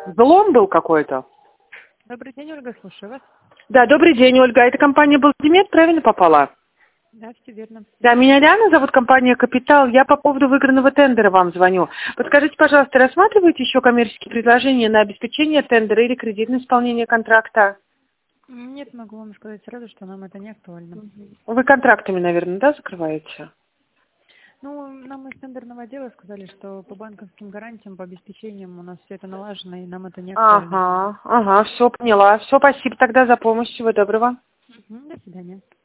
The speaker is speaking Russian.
Взлом был какой-то? Добрый день, Ольга, слушаю вас. Да, добрый день, Ольга. Это компания «Балдимет», правильно попала? Да, все верно. Да, меня Диана зовут, компания «Капитал». Я по поводу выигранного тендера вам звоню. Подскажите, пожалуйста, рассматриваете еще коммерческие предложения на обеспечение тендера или кредитное исполнение контракта? Нет, могу вам сказать сразу, что нам это не актуально. Вы контрактами, наверное, да, закрываете? Ну, нам из тендерного отдела сказали, что по банковским гарантиям, по обеспечениям у нас все это налажено, и нам это не актуально. Ага, все поняла. Все, спасибо тогда за помощь. Всего доброго. До свидания.